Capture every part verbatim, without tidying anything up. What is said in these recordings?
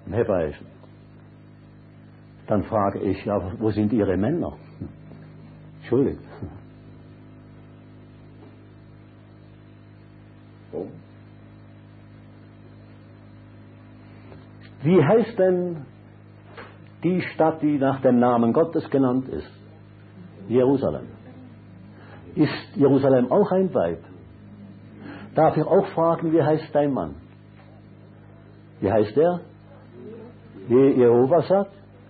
im Hebräischen. Dann frage ich, ja, wo sind Ihre Männer? Entschuldigt. Wie heißt denn die Stadt, die nach dem Namen Gottes genannt ist? Jerusalem. Ist Jerusalem auch ein Weib? Darf ich auch fragen, wie heißt dein Mann? Wie heißt er? Wie Jehova sagt,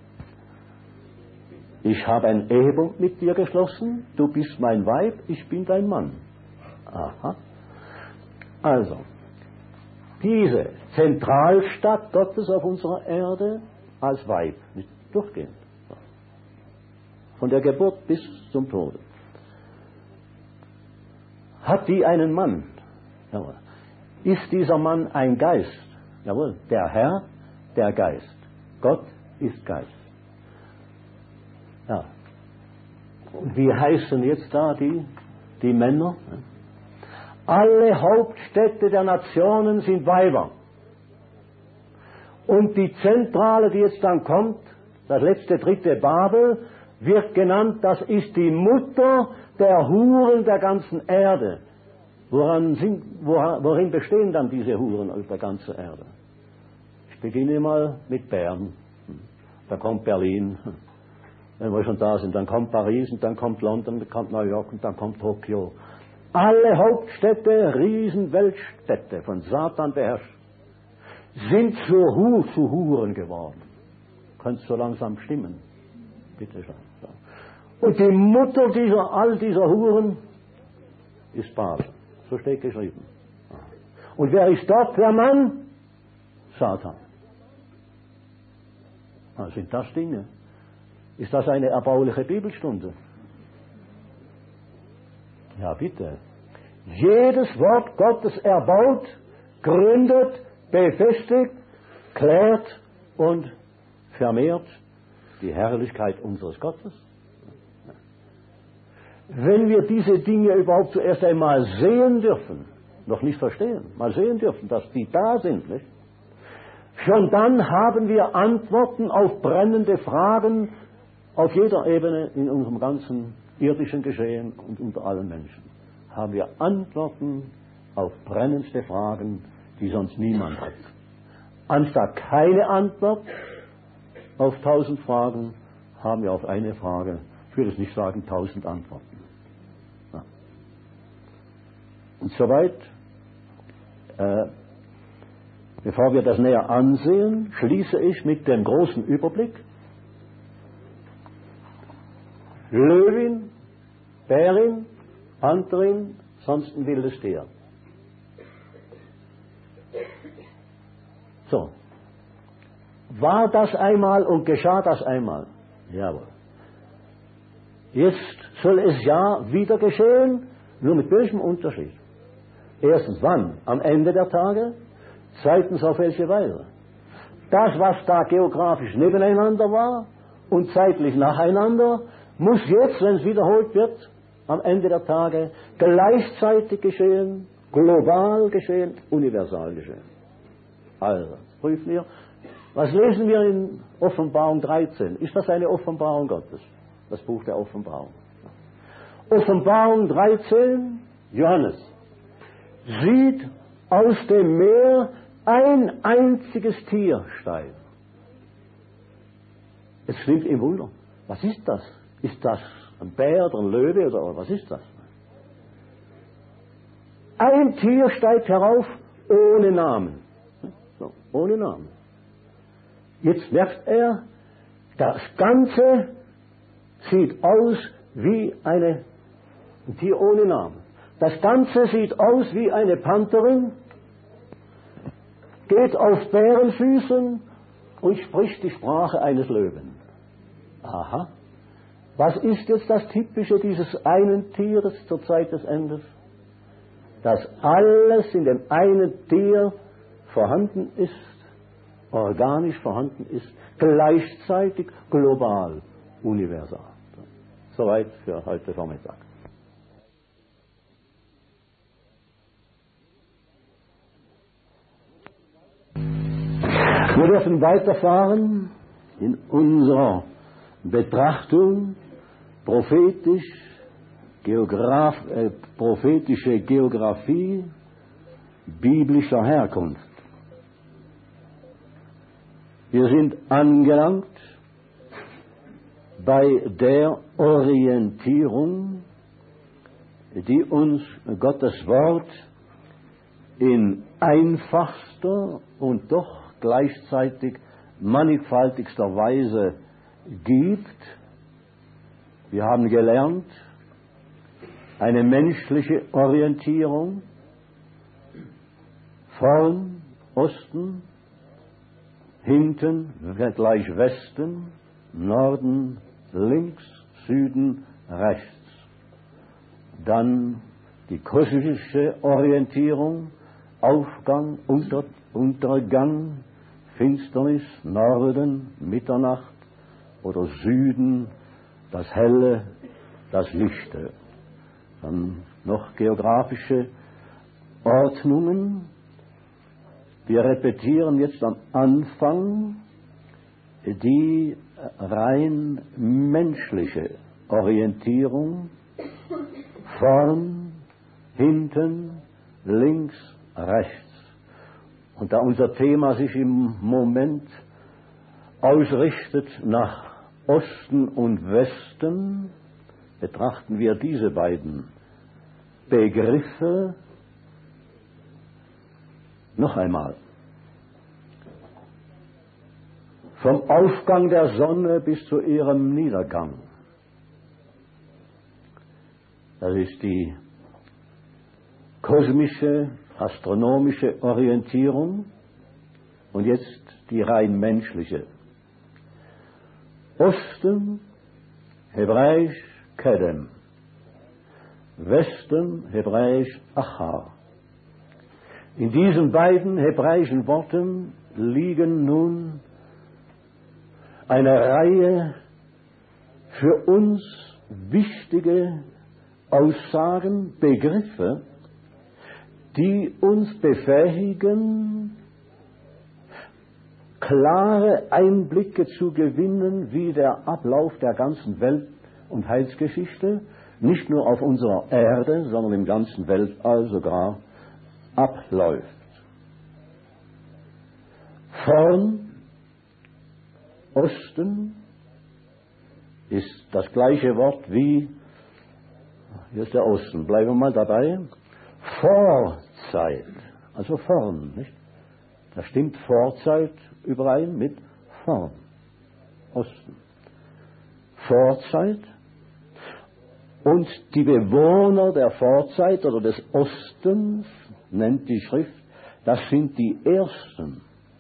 ich habe einen Ehebund mit dir geschlossen, du bist mein Weib, ich bin dein Mann. Aha. Also, diese Zentralstadt Gottes auf unserer Erde als Weib, nicht durchgehend. Von der Geburt bis zum Tode. Hat die einen Mann? Jawohl. Ist dieser Mann ein Geist? Jawohl. Der Herr, der Geist. Gott ist Geist. Ja. Und wie heißen jetzt da die, die Männer? Alle Hauptstädte der Nationen sind Weiber. Und die Zentrale, die jetzt dann kommt, das letzte dritte Babel, wird genannt, das ist die Mutter der Huren der ganzen Erde. Woran sind, worin bestehen dann diese Huren auf der ganzen Erde? Ich beginne mal mit Bern. Da kommt Berlin. Wenn wir schon da sind, dann kommt Paris und dann kommt London, dann kommt New York und dann kommt Tokio. Alle Hauptstädte, Riesenweltstädte, von Satan beherrscht, sind zur Hu, zu Huren geworden. Könnte so langsam stimmen. Bitte schon. Und die Mutter dieser, all dieser Huren ist Babel. So steht geschrieben. Und wer ist dort der Mann? Satan. Also sind das Dinge? Ist das eine erbauliche Bibelstunde? Ja, bitte. Jedes Wort Gottes erbaut, gründet, befestigt, klärt und vermehrt die Herrlichkeit unseres Gottes. Wenn wir diese Dinge überhaupt zuerst einmal sehen dürfen, noch nicht verstehen, mal sehen dürfen, dass die da sind, nicht? Schon dann haben wir Antworten auf brennende Fragen auf jeder Ebene in unserem ganzen irdischen Geschehen und unter allen Menschen. Haben wir Antworten auf brennendste Fragen, die sonst niemand hat. Anstatt keine Antwort auf tausend Fragen, haben wir auf eine Frage, ich würde es nicht sagen, tausend Antworten. Ja. Und soweit, äh, bevor wir das näher ansehen, schließe ich mit dem großen Überblick. Löwin, Bärin, Pantherin, sonst ein wildes Tier. So. War das einmal und geschah das einmal? Jawohl. Jetzt soll es ja wieder geschehen, nur mit welchem Unterschied? Erstens, wann? Am Ende der Tage. Zweitens, auf welche Weise? Das, was da geografisch nebeneinander war und zeitlich nacheinander, muss jetzt, wenn es wiederholt wird, am Ende der Tage gleichzeitig geschehen, global geschehen, universal geschehen. Also, prüfen wir. Was lesen wir in Offenbarung dreizehn? Ist das eine Offenbarung Gottes? Das Buch der Offenbarung. Offenbarung dreizehn, Johannes sieht aus dem Meer ein einziges Tier steigen. Es stimmt ihm Wunder. Was ist das? Ist das ein Bär oder ein Löwe oder was ist das? Ein Tier steigt herauf ohne Namen. So, ohne Namen. Jetzt merkt er, das Ganze sieht aus wie eine, ein Tier ohne Namen. Das Ganze sieht aus wie eine Pantherin, geht auf Bärenfüßen und spricht die Sprache eines Löwen. Aha. Was ist jetzt das Typische dieses einen Tieres zur Zeit des Endes? Dass alles in dem einen Tier vorhanden ist, organisch vorhanden ist, gleichzeitig global, universal. Soweit für heute Vormittag. Wir dürfen weiterfahren in unserer Betrachtung prophetisch, Geograf, äh, prophetische Geographie biblischer Herkunft. Wir sind angelangt bei der Orientierung, die uns Gottes Wort in einfachster und doch gleichzeitig mannigfaltigster Weise gibt. Wir haben gelernt, eine menschliche Orientierung, vorn, Osten, hinten, gleich Westen, Norden, links, Süden, rechts. Dann die kosmische Orientierung, Aufgang, Unter, Untergang, Finsternis, Norden, Mitternacht oder Süden, das Helle, das Lichte. Dann noch geografische Ordnungen. Wir repetieren jetzt am Anfang die rein menschliche Orientierung, vorn, hinten, links, rechts. Und da unser Thema sich im Moment ausrichtet nach Osten und Westen, betrachten wir diese beiden Begriffe noch einmal. Vom Aufgang der Sonne bis zu ihrem Niedergang. Das ist die kosmische, astronomische Orientierung und jetzt die rein menschliche. Osten, hebräisch Kedem, Westen, hebräisch Achar. In diesen beiden hebräischen Worten liegen nun eine Reihe für uns wichtige Aussagen, Begriffe, die uns befähigen, klare Einblicke zu gewinnen, wie der Ablauf der ganzen Welt- und Heilsgeschichte nicht nur auf unserer Erde, sondern im ganzen Weltall sogar abläuft. Vorn, Osten, ist das gleiche Wort wie, hier ist der Osten, bleiben wir mal dabei, Vorzeit, also vorn, nicht? Da stimmt Vorzeit überein mit vorn, Osten. Vorzeit. Und die Bewohner der Vorzeit oder des Ostens, nennt die Schrift, das sind die Ersten.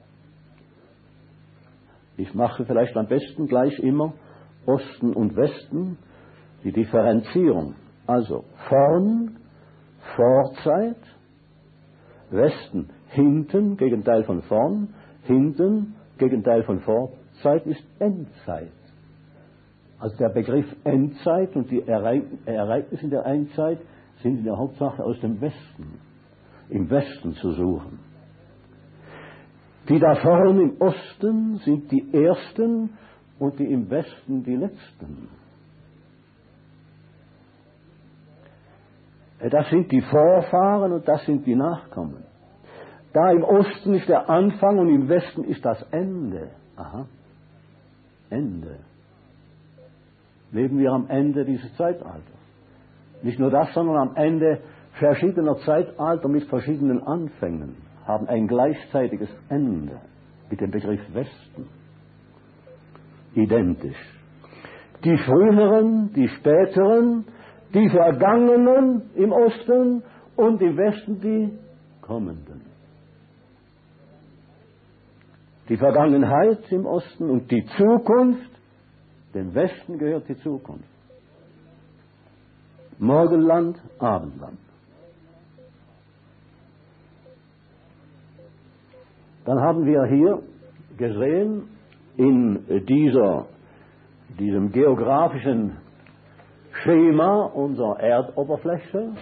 Ich mache vielleicht am besten gleich immer Osten und Westen, die Differenzierung. Also vorn, Vorzeit, Westen, hinten, Gegenteil von vorn, hinten, Gegenteil von Vorzeit ist Endzeit. Also der Begriff Endzeit und die Ereignisse der Endzeit sind in der Hauptsache aus dem Westen, im Westen zu suchen. Die da vorne im Osten sind die Ersten und die im Westen die Letzten. Das sind die Vorfahren und das sind die Nachkommen. Da im Osten ist der Anfang und im Westen ist das Ende. Aha, Ende. Leben wir am Ende dieses Zeitalters. Nicht nur das, sondern am Ende verschiedener Zeitalter mit verschiedenen Anfängen haben ein gleichzeitiges Ende mit dem Begriff Westen. Identisch. Die früheren, die späteren, die Vergangenen im Osten und im Westen die Kommenden. Die Vergangenheit im Osten und die Zukunft, dem Westen gehört die Zukunft. Morgenland, Abendland. Dann haben wir hier gesehen, in dieser, diesem geografischen Schema unserer Erdoberfläche,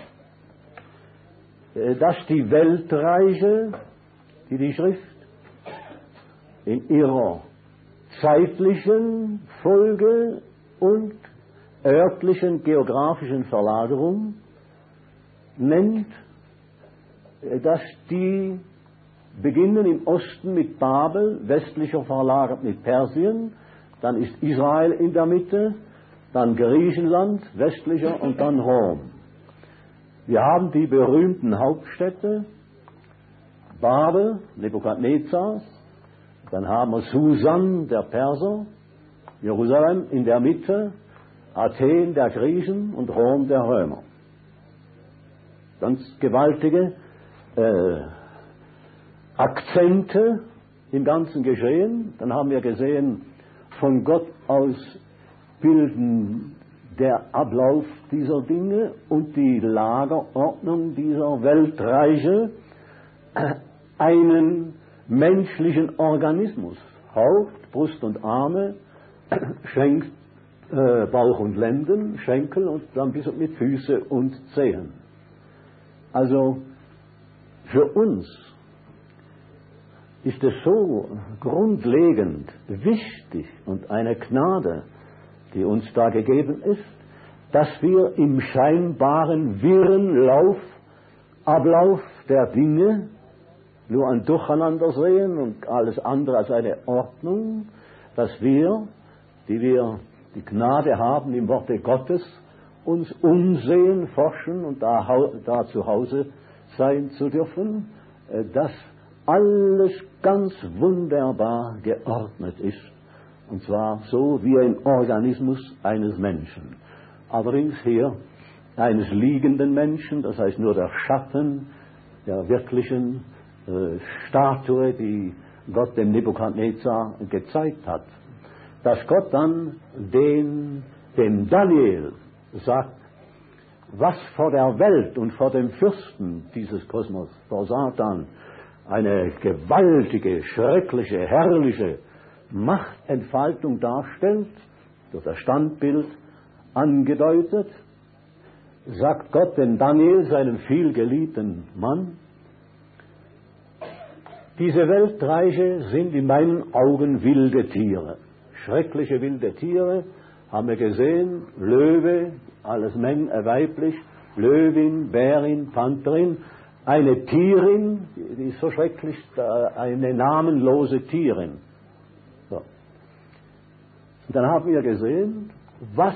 dass die Weltreiche, die die Schrift in ihrer zeitlichen Folge und örtlichen geografischen Verlagerung nennt, dass die beginnen im Osten mit Babel, westlicher verlagert mit Persien, dann ist Israel in der Mitte, dann Griechenland, westlicher und dann Rom. Wir haben die berühmten Hauptstädte, Babel, Nebukadnezar, dann haben wir Susan, der Perser, Jerusalem in der Mitte, Athen der Griechen und Rom der Römer. Ganz gewaltige äh, Akzente im ganzen Geschehen. Dann haben wir gesehen, von Gott aus bilden der Ablauf dieser Dinge und die Lagerordnung dieser Weltreiche einen menschlichen Organismus. Haupt, Brust und Arme, Schenk, äh, Bauch und Lenden, Schenkel und dann bis mit Füße und Zehen. Also für uns ist es so grundlegend wichtig und eine Gnade, die uns da gegeben ist, dass wir im scheinbaren wirren Lauf, Ablauf der Dinge nur ein Durcheinander sehen und alles andere als eine Ordnung, dass wir, die wir die Gnade haben, im Worte Gottes uns umsehen, forschen und da, da zu Hause sein zu dürfen, dass alles ganz wunderbar geordnet ist. Und zwar so wie ein Organismus eines Menschen. Allerdings hier eines liegenden Menschen, das heißt nur der Schatten der wirklichen äh, Statue, die Gott dem Nebukadnezar gezeigt hat. Dass Gott dann den, dem Daniel sagt, was vor der Welt und vor dem Fürsten dieses Kosmos, vor Satan, eine gewaltige, schreckliche, herrliche Machtentfaltung darstellt, durch das Standbild angedeutet, sagt Gott dem Daniel, seinem vielgeliebten Mann, diese Weltreiche sind in meinen Augen wilde Tiere, schreckliche wilde Tiere, haben wir gesehen, Löwe, alles Meng, äh, weiblich, Löwin, Bärin, Pantherin, eine Tierin, die ist so schrecklich, eine namenlose Tierin. So. Und dann haben wir gesehen, was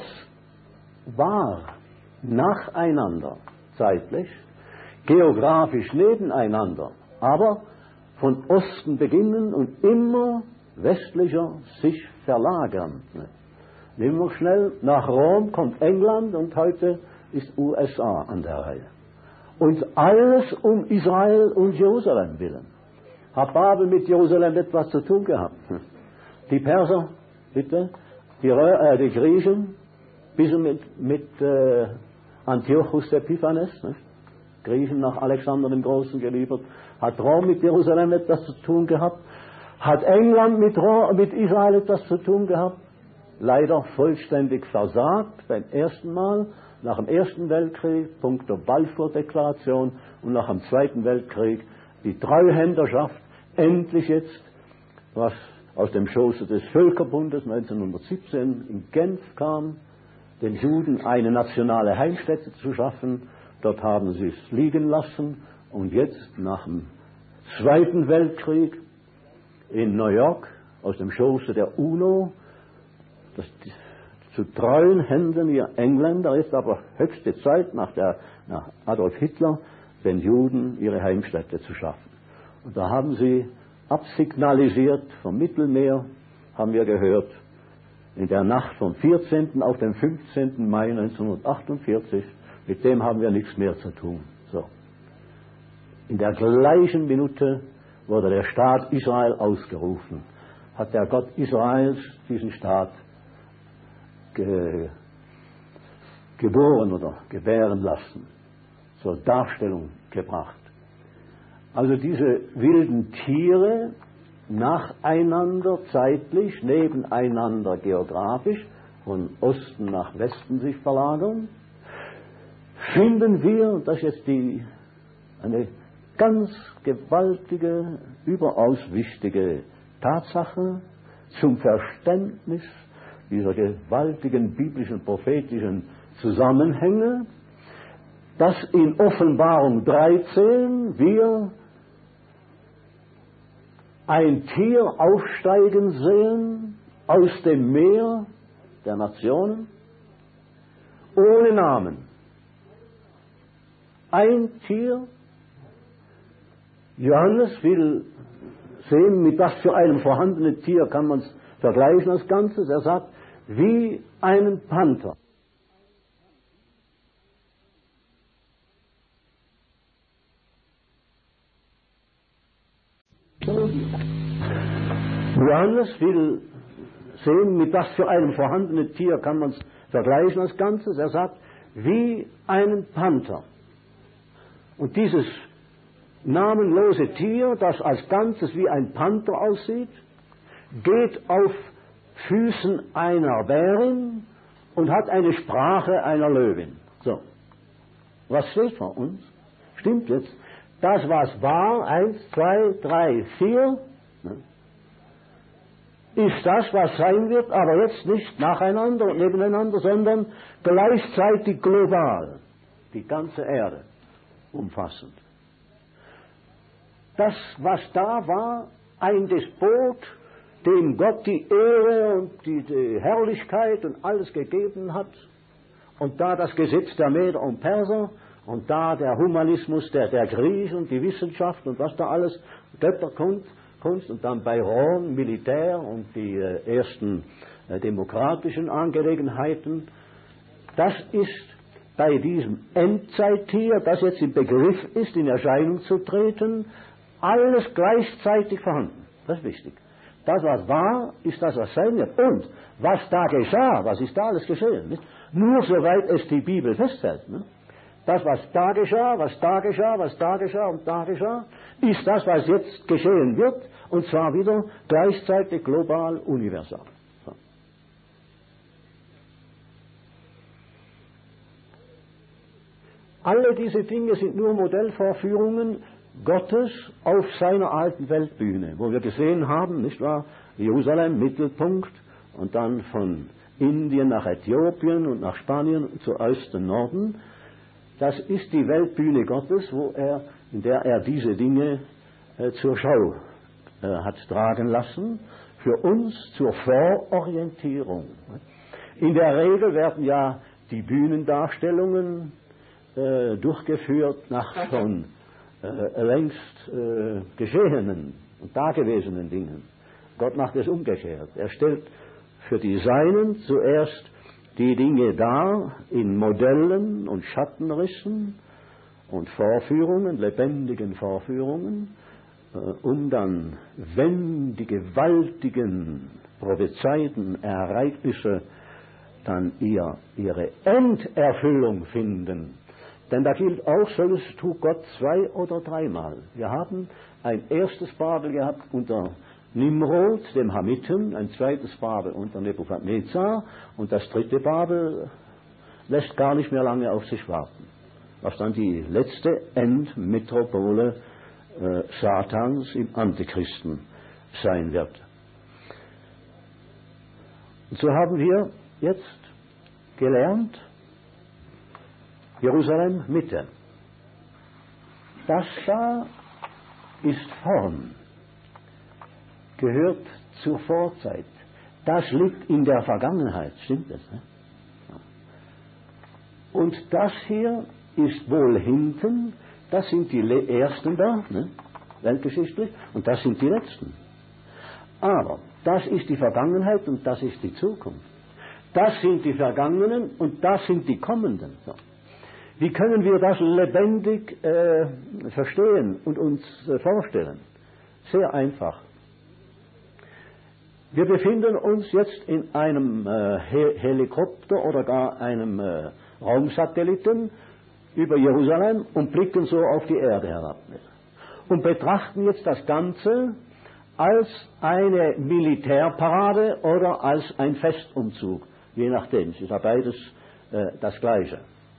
war nacheinander, zeitlich, geografisch nebeneinander, aber von Osten beginnen und immer westlicher sich verlagern. Nehmen wir schnell, nach Rom kommt England und heute ist U S A an der Reihe. Und alles um Israel und Jerusalem willen. Hat Babel mit Jerusalem etwas zu tun gehabt? Die Perser, bitte, die, äh, die Griechen, bis mit, mit äh, Antiochus Epiphanes, ne? Griechen nach Alexander dem Großen geliefert. Hat Rom mit Jerusalem etwas zu tun gehabt? Hat England mit, Rom, mit Israel etwas zu tun gehabt? Leider vollständig versagt beim ersten Mal, nach dem Ersten Weltkrieg, punkto Balfour-Deklaration und nach dem Zweiten Weltkrieg die Treuhänderschaft, endlich jetzt, was aus dem Schoße des Völkerbundes neunzehnhundertsiebzehn in Genf kam, den Juden eine nationale Heimstätte zu schaffen. Dort haben sie es liegen lassen und jetzt nach dem Zweiten Weltkrieg in New York aus dem Schoße der UNO, das zu treuen Händen ihr Engländer ist aber höchste Zeit nach, der, nach Adolf Hitler, den Juden ihre Heimstätte zu schaffen. Und da haben sie absignalisiert vom Mittelmeer, haben wir gehört, in der Nacht vom vierzehnten auf den fünfzehnten Mai neunzehnhundertachtundvierzig, mit dem haben wir nichts mehr zu tun. So. In der gleichen Minute wurde der Staat Israel ausgerufen, hat der Gott Israels diesen Staat ge, geboren oder gebären lassen, zur Darstellung gebracht. Also diese wilden Tiere nacheinander zeitlich, nebeneinander geografisch, von Osten nach Westen sich verlagern, finden wir, und das ist jetzt die, eine ganz gewaltige, überaus wichtige Tatsache, zum Verständnis dieser gewaltigen biblischen, prophetischen Zusammenhänge, dass in Offenbarung dreizehn wir ein Tier aufsteigen sehen aus dem Meer der Nationen, ohne Namen. Ein Tier. Johannes will sehen, mit was für einem vorhandenen Tier kann man es vergleichen als Ganzes. Er sagt, wie einen Panther. Johannes will sehen, mit was für einem vorhandenen Tier kann man es vergleichen als Ganzes. Er sagt, wie einen Panther. Und dieses namenlose Tier, das als Ganzes wie ein Panther aussieht, geht auf Füßen einer Bärin und hat eine Sprache einer Löwin. So, was steht vor uns? Stimmt jetzt? Das, was war, eins, zwei, drei, vier, ne, ist das, was sein wird, aber jetzt nicht nacheinander und nebeneinander, sondern gleichzeitig global, die ganze Erde umfassend. Das, was da war, ein Despot, dem Gott die Ehre und die, die Herrlichkeit und alles gegeben hat, und da das Gesetz der Meder und Perser, und da der Humanismus der, der Griechen und die Wissenschaft und was da alles, Götterkunst, Kunst, und dann bei Rom Militär und die äh, ersten äh, demokratischen Angelegenheiten. Das ist bei diesem Endzeittier, das jetzt im Begriff ist, in Erscheinung zu treten, alles gleichzeitig vorhanden. Das ist wichtig. Das, was war, ist das, was sein wird. Und was da geschah, was ist da alles geschehen? Nicht? Nur soweit es die Bibel festhält. Ne? Das, was da geschah, was da geschah, was da geschah und da geschah, ist das, was jetzt geschehen wird, und zwar wieder gleichzeitig global universal. So. Alle diese Dinge sind nur Modellvorführungen Gottes auf seiner alten Weltbühne, wo wir gesehen haben, nicht wahr, Jerusalem, Mittelpunkt, und dann von Indien nach Äthiopien und nach Spanien zu Osten, Norden. Das ist die Weltbühne Gottes, wo er, in der er diese Dinge äh, zur Schau äh, hat tragen lassen, für uns zur Vororientierung. In der Regel werden ja die Bühnendarstellungen äh, durchgeführt nach schon äh, längst äh, geschehenen und dagewesenen Dingen. Gott macht es umgekehrt. Er stellt für die Seinen zuerst die Dinge dar in Modellen und Schattenrissen und Vorführungen, lebendigen Vorführungen, äh, um dann, wenn die gewaltigen prophezeiten Ereignisse dann ihr, ihre Enderfüllung finden. Denn da gilt auch, solches tut Gott zwei oder dreimal. Wir haben ein erstes Babel gehabt unter Nimrod, dem Hamiten, ein zweites Babel unter Nebukadnezar, und das dritte Babel lässt gar nicht mehr lange auf sich warten, was dann die letzte Endmetropole äh, Satans im Antichristen sein wird. Und so haben wir jetzt gelernt, Jerusalem Mitte. Das da ist Form, gehört zur Vorzeit. Das liegt in der Vergangenheit, stimmt das? Ne? Und das hier ist wohl hinten, das sind die ersten da, ne? Weltgeschichtlich, und das sind die letzten. Aber das ist die Vergangenheit und das ist die Zukunft. Das sind die Vergangenen und das sind die Kommenden. So. Wie können wir das lebendig äh, verstehen und uns äh, vorstellen? Sehr einfach. Wir befinden uns jetzt in einem äh, He- Helikopter oder gar einem äh, Raumsatelliten über Jerusalem und blicken so auf die Erde herab. Und betrachten jetzt das Ganze als eine Militärparade oder als ein Festumzug, je nachdem. Es ist ja beides äh, das Gleiche.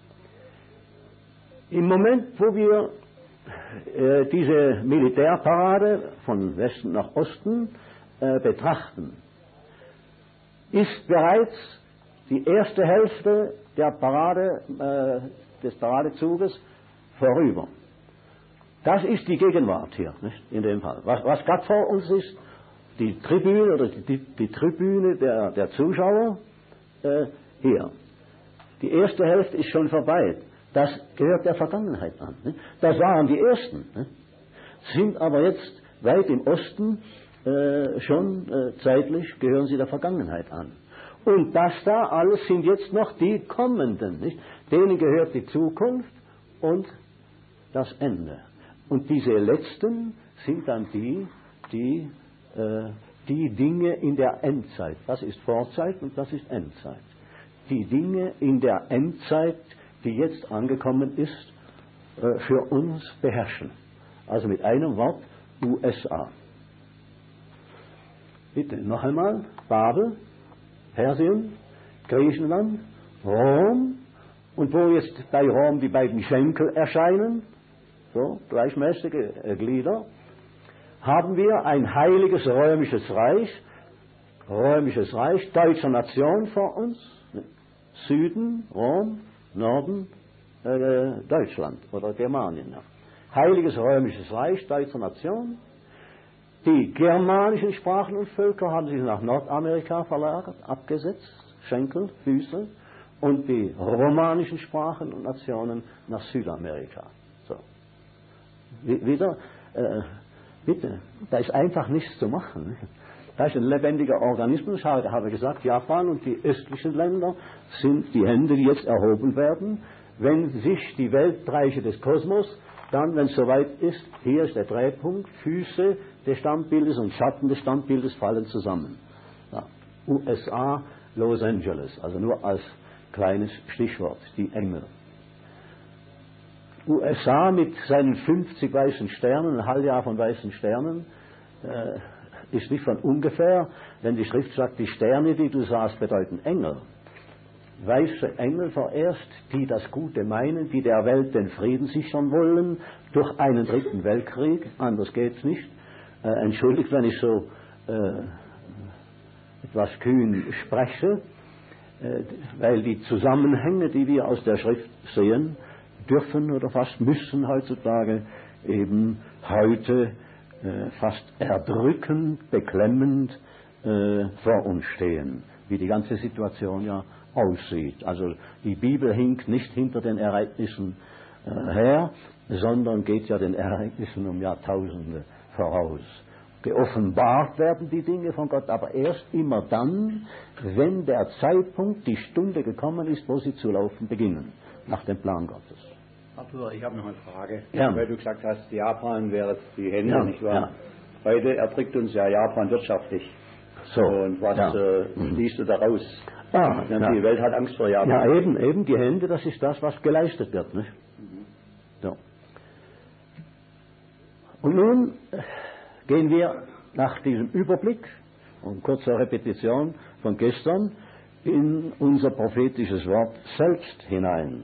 Im Moment, wo wir äh, diese Militärparade von Westen nach Osten äh, betrachten, ist bereits die erste Hälfte der Parade, äh, des Paradezuges vorüber. Das ist die Gegenwart hier, nicht? In dem Fall. Was, was gerade vor uns ist, die Tribüne oder die, die Tribüne der, der Zuschauer, äh, hier. Die erste Hälfte ist schon vorbei. Das gehört der Vergangenheit an. Nicht? Das waren die Ersten. Nicht? Sind aber jetzt weit im Osten äh, schon äh, zeitlich, gehören sie der Vergangenheit an. Und das da alles sind jetzt noch die Kommenden. Nicht? Denen gehört die Zukunft und das Ende. Und diese Letzten sind dann die, die äh, die Dinge in der Endzeit. Das ist Vorzeit und das ist Endzeit. Die Dinge in der Endzeit, die jetzt angekommen ist, äh, für uns beherrschen. Also mit einem Wort U S A. Bitte noch einmal: Babel, Persien, Griechenland, Rom, und wo jetzt bei Rom die beiden Schenkel erscheinen, so gleichmäßige äh, Glieder, haben wir ein heiliges römisches Reich, römisches Reich, deutscher Nation vor uns, Süden, Rom, Norden, äh, Deutschland oder Germanien. Ja. Heiliges römisches Reich, deutscher Nation. Die germanischen Sprachen und Völker haben sich nach Nordamerika verlagert, abgesetzt, Schenkel, Füße, und die romanischen Sprachen und Nationen nach Südamerika. So. Wieder, äh, bitte, da ist einfach nichts zu machen. Da ist ein lebendiger Organismus, habe, habe gesagt, Japan und die östlichen Länder sind die Hände, die jetzt erhoben werden, wenn sich die Weltreiche des Kosmos, dann, wenn es soweit ist, hier ist der Drehpunkt, Füße des Standbildes und Schatten des Standbildes fallen zusammen. Ja. U S A, Los Angeles, also nur als kleines Stichwort, die Engel. U S A mit seinen fünfzig weißen Sternen, ein Halbjahr von weißen Sternen, äh, ist nicht von ungefähr, wenn die Schrift sagt, die Sterne, die du sahst, bedeuten Engel. Weiße Engel vorerst, die das Gute meinen, die der Welt den Frieden sichern wollen, durch einen dritten Weltkrieg, anders geht's nicht. Äh, entschuldigt, wenn ich so äh, etwas kühn spreche, äh, weil die Zusammenhänge, die wir aus der Schrift sehen, dürfen oder fast müssen heutzutage eben heute äh, fast erdrückend, beklemmend äh, vor uns stehen, wie die ganze Situation ja aussieht. Also die Bibel hinkt nicht hinter den Ereignissen äh, her, sondern geht ja den Ereignissen um Jahrtausende voraus. Geoffenbart werden die Dinge von Gott, aber erst immer dann, wenn der Zeitpunkt, die Stunde gekommen ist, wo sie zu laufen beginnen, nach dem Plan Gottes. Arthur, ich habe noch eine Frage, ja. Weil du gesagt hast, Japan wäre die Hände, ja, nicht wahr? Ja. Heute erträgt uns ja Japan wirtschaftlich. So, und was ja. äh, mhm. liest du daraus? Ah, die ja. Welt hat Angst vor Japan. Ja, eben, eben die Hände, das ist das, was geleistet wird. Nicht? Mhm. So. Und nun gehen wir nach diesem Überblick und kurzer Repetition von gestern in unser prophetisches Wort selbst hinein.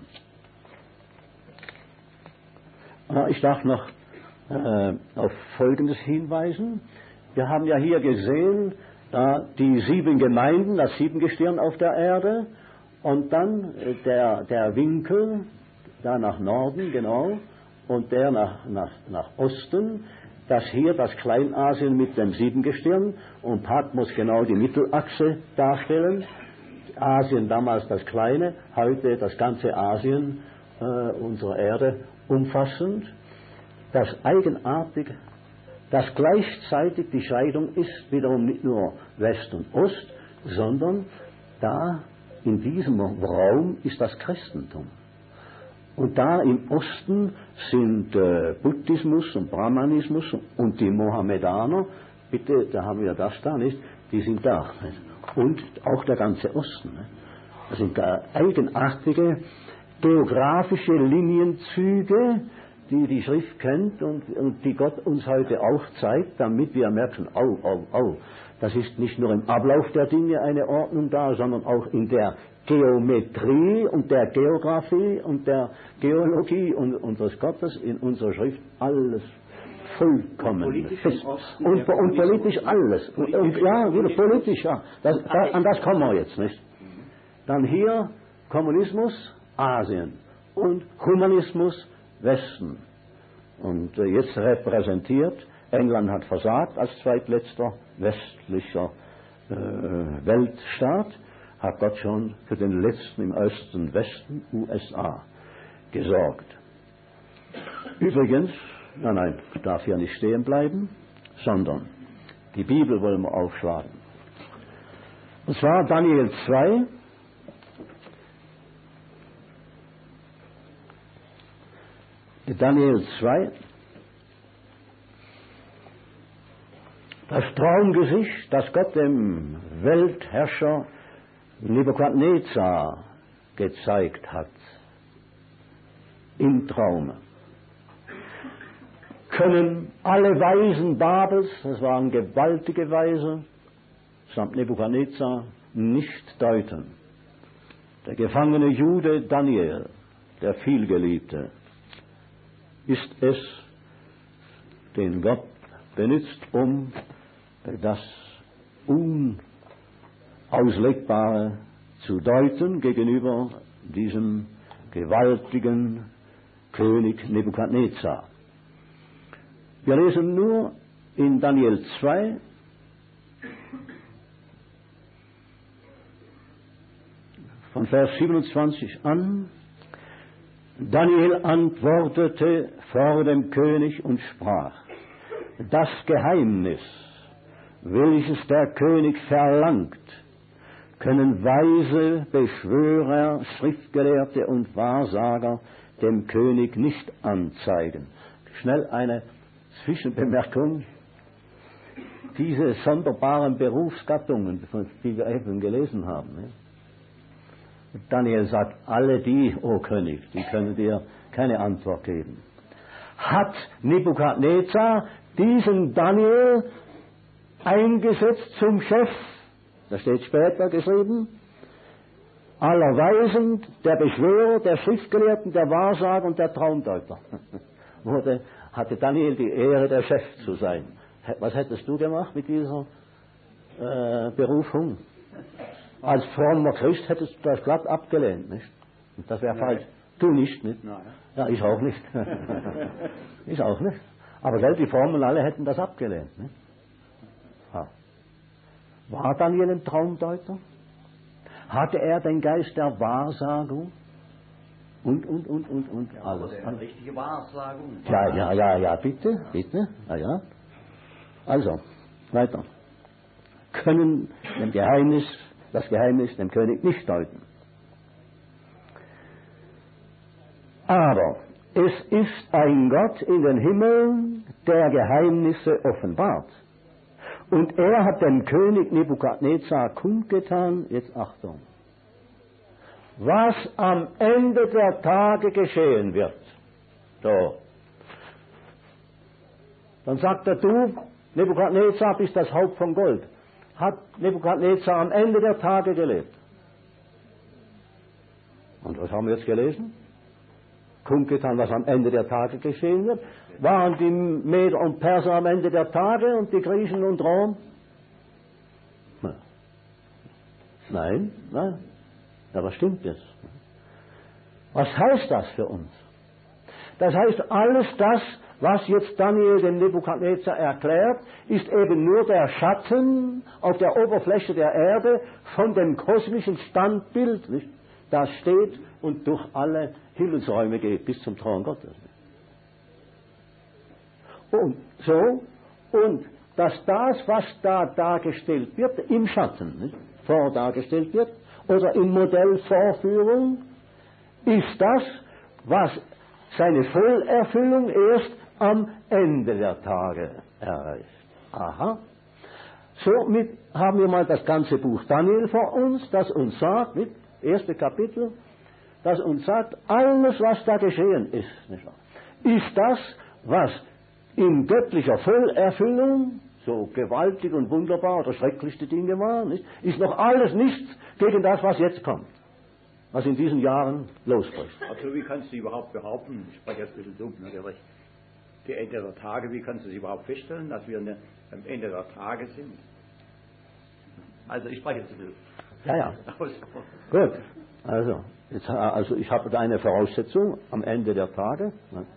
Ich darf noch äh, auf Folgendes hinweisen. Wir haben ja hier gesehen, äh, die sieben Gemeinden, das Siebengestirn auf der Erde und dann äh, der, der Winkel da nach Norden, genau, und der nach, nach, nach Osten, dass hier das Kleinasien mit dem Siebengestirn und Patmos genau die Mittelachse darstellen. Asien damals das Kleine, heute das ganze Asien äh, unserer Erde umfassend. Das Eigenartige, dass gleichzeitig die Scheidung ist, wiederum nicht nur West und Ost, sondern da in diesem Raum ist das Christentum. Und da im Osten sind äh, Buddhismus und Brahmanismus und die Mohammedaner, bitte, da haben wir das da, nicht? Die sind da. Nicht? Und auch der ganze Osten. Nicht? Das sind da eigenartige geografische Linienzüge, die die Schrift kennt und, und die Gott uns heute auch zeigt, damit wir merken, au, au, au, das ist nicht nur im Ablauf der Dinge eine Ordnung da, sondern auch in der Geometrie und der Geographie und der Geologie und unseres Gottes in unserer Schrift alles vollkommen politisch fest. im Osten Und, der und politisch Kommunismus, alles. Und, und, ja, wieder politisch, ja. Das, da, an das kommen wir jetzt nicht. Dann hier Kommunismus, Asien. Und Humanismus, Westen. Und äh, jetzt repräsentiert, England hat versagt als zweitletzter westlicher äh, Weltstaat, hat Gott schon für den letzten im Osten, Westen, U S A, gesorgt. Übrigens, nein, nein, darf hier nicht stehen bleiben, sondern die Bibel wollen wir aufschlagen. Und zwar Daniel zwei, Daniel zwei, das Traumgesicht, das Gott dem Weltherrscher Nebukadnezar gezeigt hat, im Traume. Können alle Weisen Babels, das waren gewaltige Weise, samt Nebukadnezar, nicht deuten. Der gefangene Jude Daniel, der Vielgeliebte, ist es, den Gott benutzt, um das Unauslegbare zu deuten gegenüber diesem gewaltigen König Nebukadnezar. Wir lesen nur in Daniel zwei, von Vers siebenundzwanzig an. Daniel antwortete vor dem König und sprach: Das Geheimnis, welches der König verlangt, können Weise, Beschwörer, Schriftgelehrte und Wahrsager dem König nicht anzeigen. Schnell eine Zwischenbemerkung. Diese sonderbaren Berufsgattungen, die wir eben gelesen haben, ne? Daniel sagt, alle die, o König, die können dir keine Antwort geben. Hat Nebukadnezar diesen Daniel eingesetzt zum Chef, das steht später geschrieben, aller Weisen, der Beschwörer, der Schriftgelehrten, der Wahrsager und der Traumdeuter. Wurde, hatte Daniel die Ehre, der Chef zu sein. Was hättest du gemacht mit dieser äh, Berufung? Als frommer Christ hättest du das glatt abgelehnt, nicht? Und das wäre falsch. Du nicht, nicht? Nein. Ja, ich auch nicht. Ich auch nicht. Aber gell, die Frommen alle hätten das abgelehnt, nicht? Ja. War Daniel ein Traumdeuter? Hatte er den Geist der Wahrsagung? Und, und, und, und, und, Ja, alles. eine richtige Wahrsagung. Ja, ja, ja, ja, bitte, bitte, ja, ja. Also, weiter. Können dem Geheimnis, das Geheimnis dem König nicht deuten. Aber es ist ein Gott in den Himmeln, der Geheimnisse offenbart. Und er hat dem König Nebukadnezar kundgetan, jetzt Achtung, was am Ende der Tage geschehen wird. So. Dann sagt er, du, Nebukadnezar, bist das Haupt von Gold. Hat Nebukadnezar am Ende der Tage gelebt. Und was haben wir jetzt gelesen? Kundgetan, was am Ende der Tage geschehen wird. Waren die Meder und Perser am Ende der Tage und die Griechen und Rom? Nein, nein. Ja, was stimmt jetzt? Was heißt das für uns? Das heißt, alles das, was jetzt Daniel dem Nebukadnezar erklärt, ist eben nur der Schatten auf der Oberfläche der Erde von dem kosmischen Standbild, nicht? Das steht und durch alle Himmelsräume geht, bis zum Thron Gottes. Und so, und dass das, was da dargestellt wird, im Schatten, nicht? Vordargestellt wird, oder in Modellvorführung, ist das, was seine Vollerfüllung erst am Ende der Tage erreicht. Aha. Somit haben wir mal das ganze Buch Daniel vor uns, das uns sagt, mit erste Kapitel, das uns sagt, alles, was da geschehen ist, nicht wahr, ist das, was in göttlicher Vollerfüllung so gewaltig und wunderbar oder schrecklich die Dinge waren, nicht, ist noch alles nichts gegen das, was jetzt kommt, was in diesen Jahren losbricht. Also wie kannst du überhaupt behaupten, ich spreche jetzt ein bisschen dumm, natürlich, die Ende der Tage, wie kannst du es überhaupt feststellen, dass wir ne, am Ende der Tage sind? Also ich spreche jetzt ein bisschen. Ja, ja. Gut. Also, jetzt, also ich habe da eine Voraussetzung am Ende der Tage.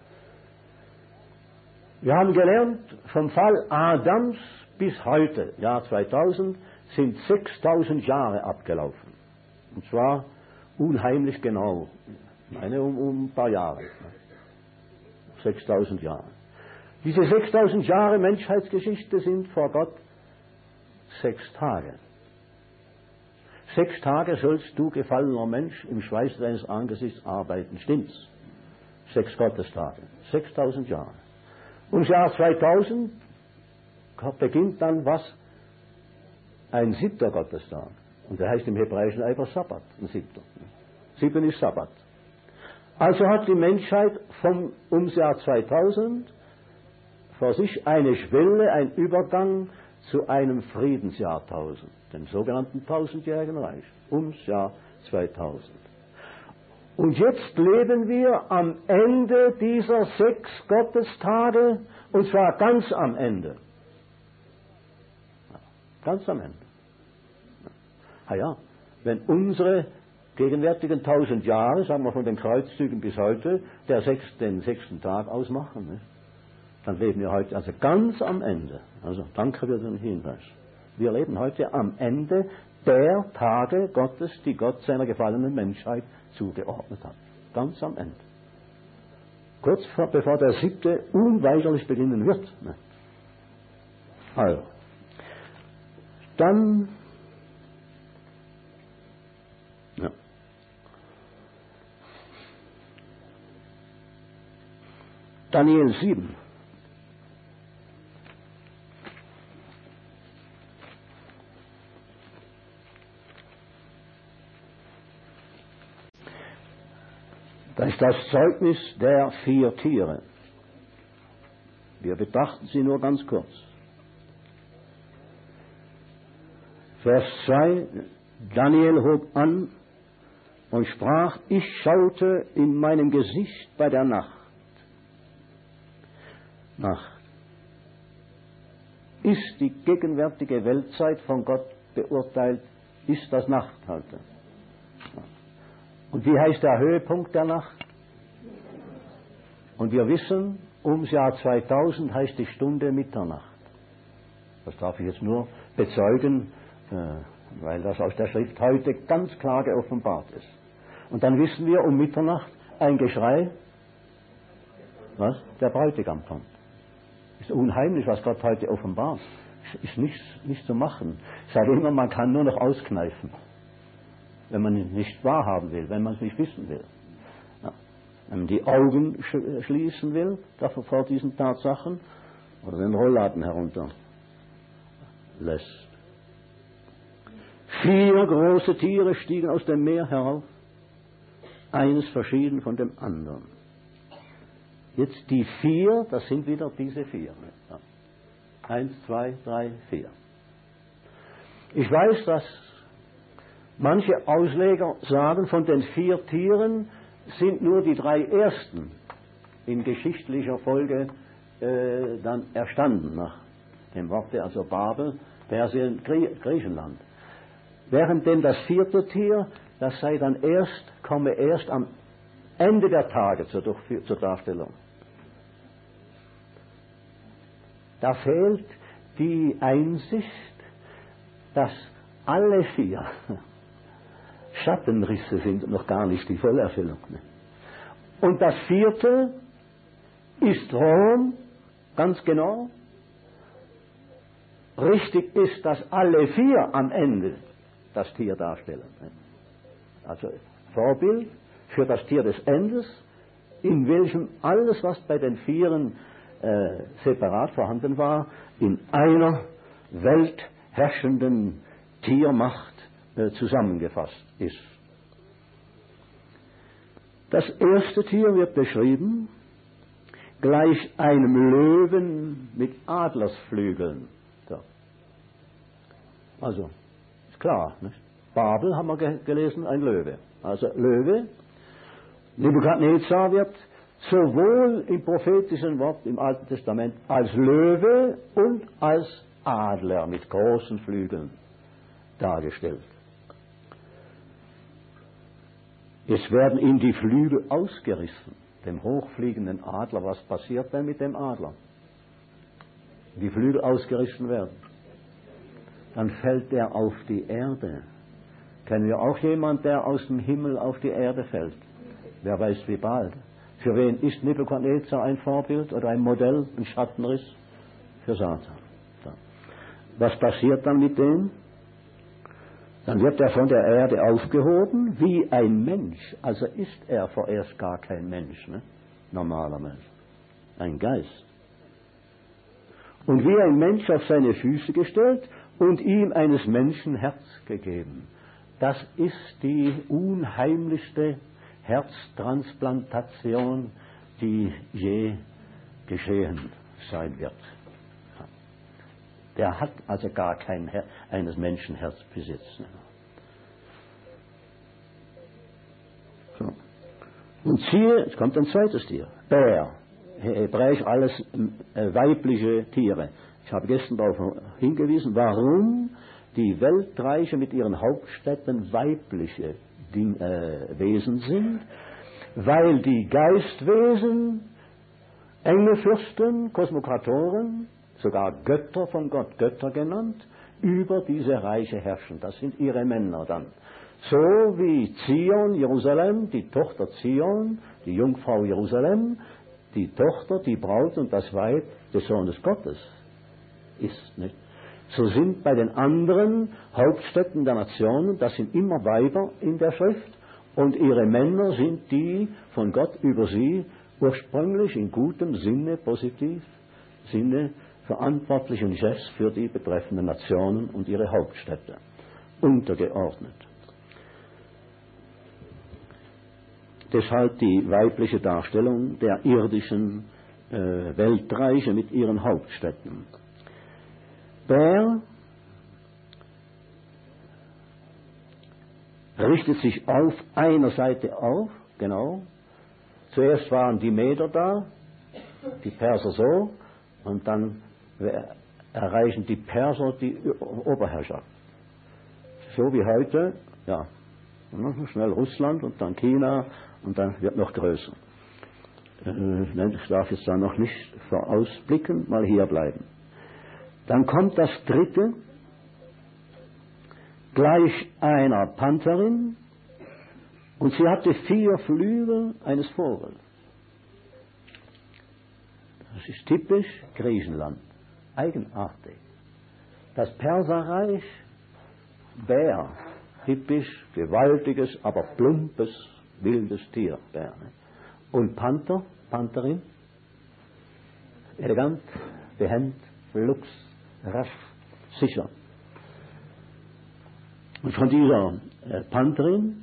Wir haben gelernt, vom Fall Adams bis heute, Jahr zweitausend, sind sechstausend Jahre abgelaufen. Und zwar unheimlich genau. Ich meine um, um ein paar Jahre. sechstausend Jahre. Diese sechstausend Jahre Menschheitsgeschichte sind vor Gott sechs Tage. Sechs Tage sollst du, gefallener Mensch, im Schweiß deines Angesichts arbeiten. Stimmt's? Sechs Gottestage. sechstausend Jahre. Und das Jahr zweitausend beginnt dann was? Ein siebter Gottestag. Und der heißt im Hebräischen einfach Sabbat, ein siebter. Sieben ist Sabbat. Also hat die Menschheit vom ums Jahr zweitausend vor sich eine Schwelle, ein Übergang zu einem Friedensjahrtausend, dem sogenannten tausendjährigen Reich, ums Jahr zweitausend. Und jetzt leben wir am Ende dieser sechs Gottestage, und zwar ganz am Ende. Ganz am Ende. Ah ja, wenn unsere gegenwärtigen tausend Jahre, sagen wir von den Kreuzzügen bis heute, der sechs, den sechsten Tag ausmachen, ne? Dann leben wir heute also ganz am Ende. Also danke für den Hinweis. Wir leben heute am Ende der Tage Gottes, die Gott seiner gefallenen Menschheit zugeordnet hat. Ganz am Ende. Kurz vor, bevor der siebte unweigerlich beginnen wird. Ne? Also, dann ja. Daniel sieben. Das ist das Zeugnis der vier Tiere. Wir betrachten sie nur ganz kurz. Vers zwei, Daniel hob an und sprach, ich schaute in meinem Gesicht bei der Nacht. Nacht. Ist die gegenwärtige Weltzeit von Gott beurteilt, ist das Nacht heute. Und wie heißt der Höhepunkt der Nacht? Und wir wissen, ums Jahr zweitausend heißt die Stunde Mitternacht. Das darf ich jetzt nur bezeugen, weil das aus der Schrift heute ganz klar geoffenbart ist. Und dann wissen wir um Mitternacht ein Geschrei, was? Der Bräutigam kommt. Ist unheimlich, was Gott heute offenbart. Ist nichts nicht zu machen. Ich sage immer, man kann nur noch auskneifen, wenn man es nicht wahrhaben will, wenn man es nicht wissen will. Ja. Wenn man die Augen sch- schließen will davor, vor diesen Tatsachen oder den Rollladen herunter lässt. Vier große Tiere stiegen aus dem Meer herauf, eines verschieden von dem anderen. Jetzt die vier, das sind wieder diese vier. Ja. Eins, zwei, drei, vier. Ich weiß, dass manche Ausleger sagen, von den vier Tieren sind nur die drei ersten in geschichtlicher Folge äh, dann erstanden, nach dem Worte also Babel, Persien, Grie- Griechenland. Währenddem das vierte Tier, das sei dann erst, komme erst am Ende der Tage zur, Durchführ- zur Darstellung. Da fehlt die Einsicht, dass alle vier Schattenrisse sind und noch gar nicht die Vollerfüllung. Und das vierte ist Rom, ganz genau. Richtig ist, dass alle vier am Ende das Tier darstellen. Also Vorbild für das Tier des Endes, in welchem alles, was bei den Vieren äh, separat vorhanden war, in einer weltherrschenden Tiermacht äh, zusammengefasst ist. Das erste Tier wird beschrieben gleich einem Löwen mit Adlersflügeln. So. Also, ist klar, nicht? Babel haben wir ge- gelesen, ein Löwe. Also Löwe, Nebukadnezar wird sowohl im prophetischen Wort im Alten Testament als Löwe und als Adler mit großen Flügeln dargestellt. Jetzt werden ihm die Flügel ausgerissen, dem hochfliegenden Adler. Was passiert denn mit dem Adler? Die Flügel ausgerissen werden. Dann fällt er auf die Erde. Kennen wir auch jemanden, der aus dem Himmel auf die Erde fällt? Wer weiß wie bald. Für wen ist Nebukadnezar ein Vorbild oder ein Modell, ein Schattenriss? Für Satan. Was passiert dann mit dem? Dann wird er von der Erde aufgehoben wie ein Mensch. Also ist er vorerst gar kein Mensch, ne? Normaler Mensch. Ein Geist. Und wie ein Mensch auf seine Füße gestellt und ihm eines Menschen Herz gegeben. Das ist die unheimlichste Herztransplantation, die je geschehen sein wird. Der hat also gar kein Her- eines Menschen Herz besitzt. So. Und siehe, es kommt ein zweites Tier, Bär. Hebräisch alles äh, weibliche Tiere. Ich habe gestern darauf hingewiesen, warum die Weltreiche mit ihren Hauptstädten weibliche Ding, äh, Wesen sind, weil die Geistwesen, Engelfürsten, Kosmokratoren, sogar Götter von Gott, Götter genannt, über diese Reiche herrschen. Das sind ihre Männer dann. So wie Zion, Jerusalem, die Tochter Zion, die Jungfrau Jerusalem, die Tochter, die Braut und das Weib des Sohnes Gottes ist. Nicht? So sind bei den anderen Hauptstädten der Nationen, das sind immer Weiber in der Schrift, und ihre Männer sind die von Gott über sie ursprünglich in gutem Sinne, positiv Sinne, verantwortlichen Chefs für die betreffenden Nationen und ihre Hauptstädte, untergeordnet. Deshalb die weibliche Darstellung der irdischen äh, Weltreiche mit ihren Hauptstädten. Bär richtet sich auf einer Seite auf, genau. Zuerst waren die Meder da, die Perser so, und dann erreichen die Perser die Oberherrschaft. So wie heute, ja, schnell Russland und dann China und dann wird noch größer. Ich darf jetzt da noch nicht vorausblicken, mal hier bleiben. Dann kommt das dritte, gleich einer Pantherin, und sie hatte vier Flügel eines Vogels. Das ist typisch Griechenland, eigenartig. Das Perserreich, Bär, typisch gewaltiges, aber plumpes, wildes Tier, Bär. Und Panther, Pantherin, elegant, behend, flux, rasch, sicher. Und von dieser äh, Pantherin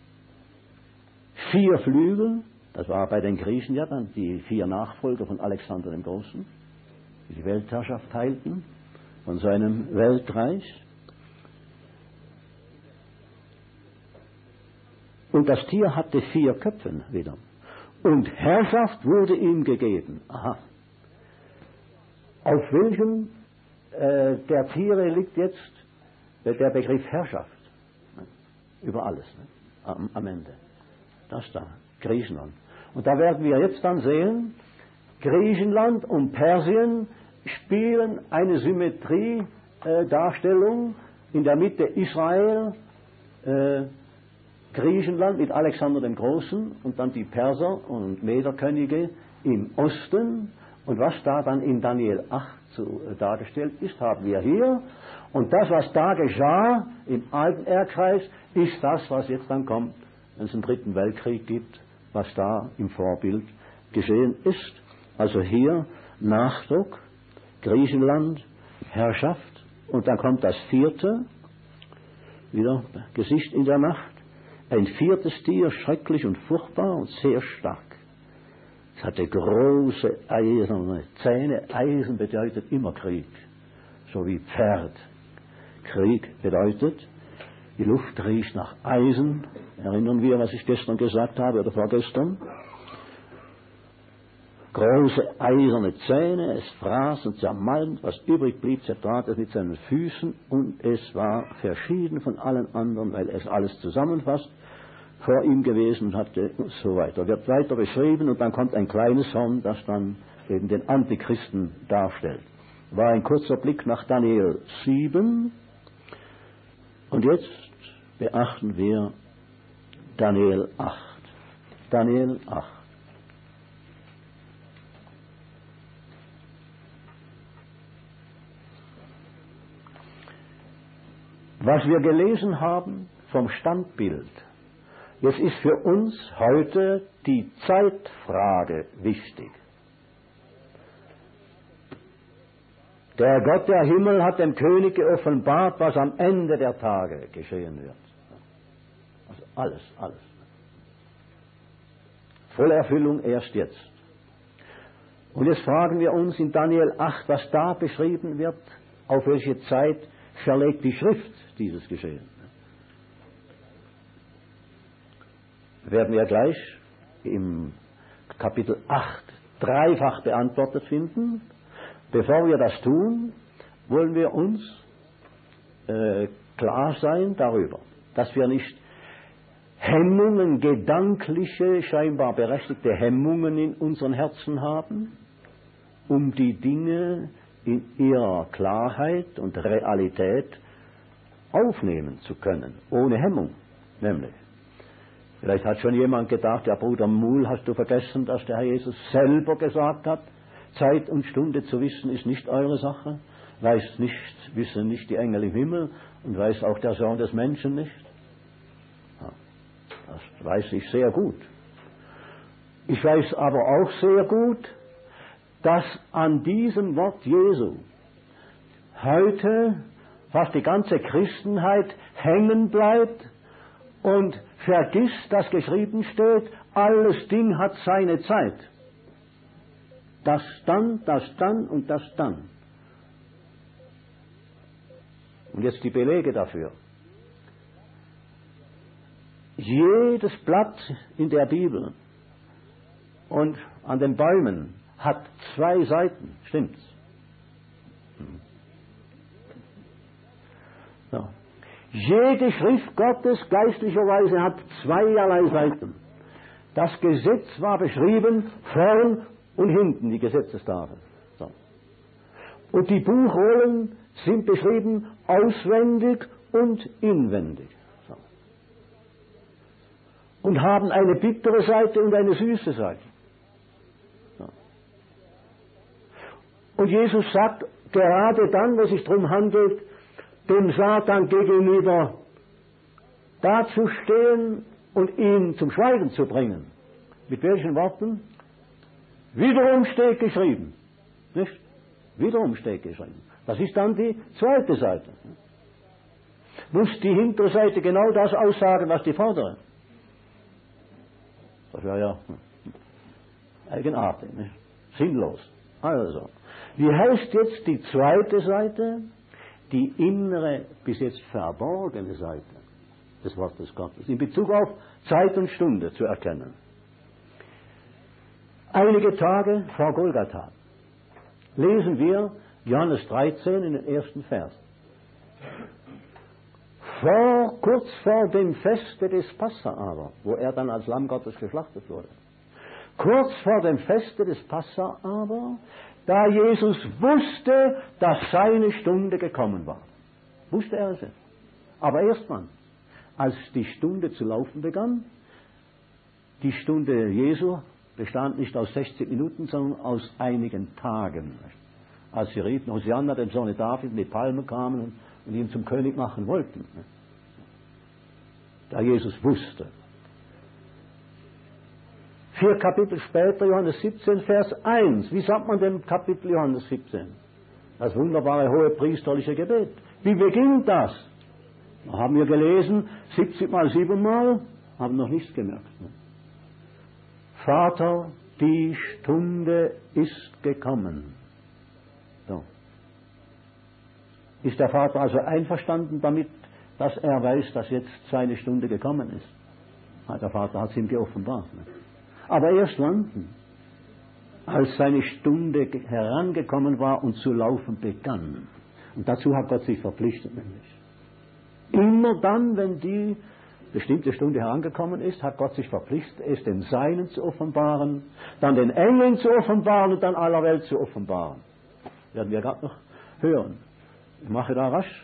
vier Flügel, das war bei den Griechen ja dann die vier Nachfolger von Alexander dem Großen, die die Weltherrschaft teilten von seinem Weltreich. Und das Tier hatte vier Köpfe wieder. Und Herrschaft wurde ihm gegeben. Aha. Auf welchem äh, der Tiere liegt jetzt äh, der Begriff Herrschaft? Über alles, ne? am, am Ende. Das da, Griechenland. Und da werden wir jetzt dann sehen, Griechenland und Persien spielen eine Symmetrie-Darstellung. Äh, in der Mitte Israel, äh, Griechenland mit Alexander dem Großen und dann die Perser und Mederkönige im Osten. Und was da dann in Daniel acht so äh, dargestellt ist, haben wir hier. Und das, was da geschah im alten Erdkreis, ist das, was jetzt dann kommt, wenn es einen dritten Weltkrieg gibt, was da im Vorbild geschehen ist. Also hier Nachdruck, Griechenland, Herrschaft. Und dann kommt das vierte, wieder Gesicht in der Nacht. Ein viertes Tier, schrecklich und furchtbar und sehr stark. Es hatte große eiserne Zähne. Eisen bedeutet immer Krieg, so wie Pferd. Krieg bedeutet, die Luft riecht nach Eisen. Erinnern wir, was ich gestern gesagt habe oder vorgestern? große eiserne Zähne, es fraß und zermalmt, was übrig blieb, zertrat es mit seinen Füßen, und es war verschieden von allen anderen, weil es alles zusammenfasst, vor ihm gewesen und hatte und so weiter. Wird weiter beschrieben, und dann kommt ein kleines Horn, das dann eben den Antichristen darstellt. War ein kurzer Blick nach Daniel sieben, und jetzt beachten wir Daniel acht. Daniel acht. Was wir gelesen haben vom Standbild, jetzt ist für uns heute die Zeitfrage wichtig. Der Gott der Himmel hat dem König geoffenbart, was am Ende der Tage geschehen wird. Also alles, alles. Volle Erfüllung erst jetzt. Und jetzt fragen wir uns in Daniel acht, was da beschrieben wird, auf welche Zeit verlegt die Schrift dieses Geschehen. Werden wir gleich im Kapitel acht dreifach beantwortet finden. Bevor wir das tun, wollen wir uns äh, klar sein darüber, dass wir nicht Hemmungen, gedankliche, scheinbar berechtigte Hemmungen in unseren Herzen haben, um die Dinge in ihrer Klarheit und Realität aufnehmen zu können, ohne Hemmung, nämlich. Vielleicht hat schon jemand gedacht, ja, Bruder Muhl, hast du vergessen, dass der Herr Jesus selber gesagt hat, Zeit und Stunde zu wissen ist nicht eure Sache, weiß nicht, wissen nicht die Engel im Himmel und weiß auch der Sohn des Menschen nicht. Ja, das weiß ich sehr gut. Ich weiß aber auch sehr gut, dass an diesem Wort Jesu heute fast die ganze Christenheit hängen bleibt und vergisst, dass geschrieben steht, alles Ding hat seine Zeit. Das dann, das dann und das dann. Und jetzt die Belege dafür. Jedes Blatt in der Bibel und an den Bäumen hat zwei Seiten, stimmt's? Hm. So. Jede Schrift Gottes geistlicherweise hat zweierlei Seiten. Das Gesetz war beschrieben vorn und hinten, die Gesetzestafel. So. Und die Buchrollen sind beschrieben auswendig und inwendig. So. Und haben eine bittere Seite und eine süße Seite. So. Und Jesus sagt, gerade dann, wenn es sich darum handelt, dem Satan gegenüber dazustehen und ihn zum Schweigen zu bringen. Mit welchen Worten? Wiederum steht geschrieben. Nicht? Wiederum steht geschrieben. Das ist dann die zweite Seite. Muss die hintere Seite genau das aussagen, was die vordere? Das wäre ja eigenartig, nicht? Sinnlos. Also, wie heißt jetzt die zweite Seite? Die innere, bis jetzt verborgene Seite des Wortes Gottes, in Bezug auf Zeit und Stunde zu erkennen. Einige Tage vor Golgatha lesen wir Johannes dreizehn in den ersten Vers. Vor, kurz vor dem Feste des Passa aber, wo er dann als Lamm Gottes geschlachtet wurde. Kurz vor dem Feste des Passa aber, da Jesus wusste, dass seine Stunde gekommen war. Wusste er es. Aber erst wann? Als die Stunde zu laufen begann, die Stunde Jesu bestand nicht aus sechzig Minuten, sondern aus einigen Tagen. Als sie riefen, Hosianna, dem Sohne David, und die Palmen kamen und ihn zum König machen wollten. Da Jesus wusste. Vier Kapitel später, Johannes siebzehn, Vers eins. Wie sagt man dem Kapitel Johannes siebzehn? Das wunderbare hohe priesterliche Gebet. Wie beginnt das? Da haben wir gelesen, siebzig mal sieben Mal, haben noch nichts gemerkt. Vater, die Stunde ist gekommen. So. Ist der Vater also einverstanden damit, dass er weiß, dass jetzt seine Stunde gekommen ist? Der Vater hat es ihm geoffenbart. Aber erst wann? als seine Stunde herangekommen war und zu laufen begann. Und dazu hat Gott sich verpflichtet, nämlich. Immer dann, wenn die bestimmte Stunde herangekommen ist, hat Gott sich verpflichtet, es den Seinen zu offenbaren, dann den Engeln zu offenbaren und dann aller Welt zu offenbaren. Werden wir gerade noch hören. Ich mache da rasch.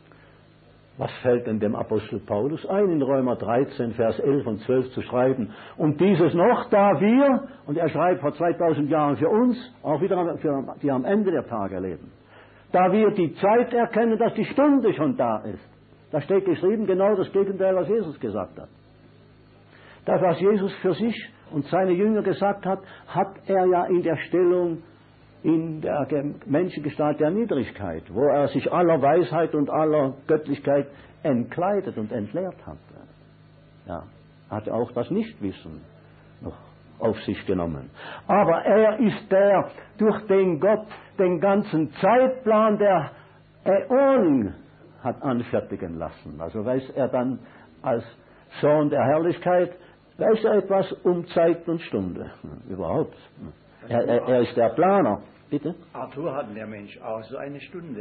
Was fällt denn dem Apostel Paulus ein, in Römer dreizehn, Vers elf und zwölf zu schreiben? Und dieses noch, da wir, und er schreibt vor zweitausend Jahren für uns, auch wieder für die am Ende der Tage leben, da wir die Zeit erkennen, dass die Stunde schon da ist. Da steht geschrieben genau das Gegenteil, was Jesus gesagt hat. Das, was Jesus für sich und seine Jünger gesagt hat, hat er ja in der Stellung, in der Menschengestalt der Niedrigkeit, wo er sich aller Weisheit und aller Göttlichkeit entkleidet und entleert hat. Ja, hat auch das Nichtwissen noch auf sich genommen. Aber er ist der, durch den Gott den ganzen Zeitplan der Äonen hat anfertigen lassen. Also weiß er dann als Sohn der Herrlichkeit, weiß er etwas um Zeit und Stunde. Überhaupt. Er, er, er ist der Planer. Bitte? Arthur hat der Mensch auch so eine Stunde.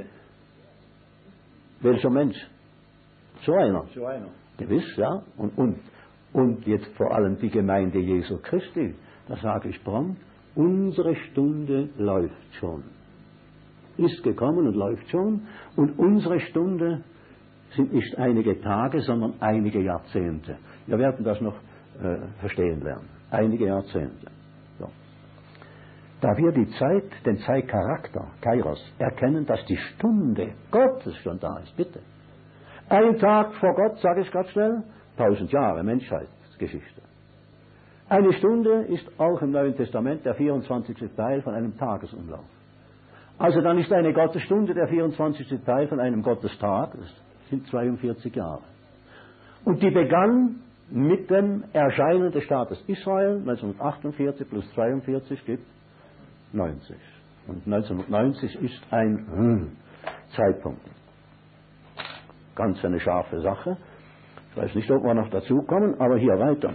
Welcher Mensch? So einer. So einer. Gewiss, ja. Und, und, und jetzt vor allem die Gemeinde Jesu Christi. Da sage ich prompt, unsere Stunde läuft schon. Ist gekommen und läuft schon. Und unsere Stunde sind nicht einige Tage, sondern einige Jahrzehnte. Wir werden das noch äh, verstehen lernen. Einige Jahrzehnte. So. Da wir die Zeit, den Zeitcharakter, Kairos, erkennen, dass die Stunde Gottes schon da ist, bitte. Ein Tag vor Gott, sage ich ganz schnell, tausend Jahre Menschheitsgeschichte. Eine Stunde ist auch im Neuen Testament der vierundzwanzigste Teil von einem Tagesumlauf. Also dann ist eine Gottesstunde der vierundzwanzigste Teil von einem Gottestag, das sind zweiundvierzig Jahre. Und die begann mit dem Erscheinen des Staates Israel, neunzehnhundertachtundvierzig plus zweiundvierzig gibt neunzig. Und neunzehnhundertneunzig ist ein hm, Zeitpunkt. Ganz eine scharfe Sache. Ich weiß nicht, ob wir noch dazu kommen, aber hier weiter.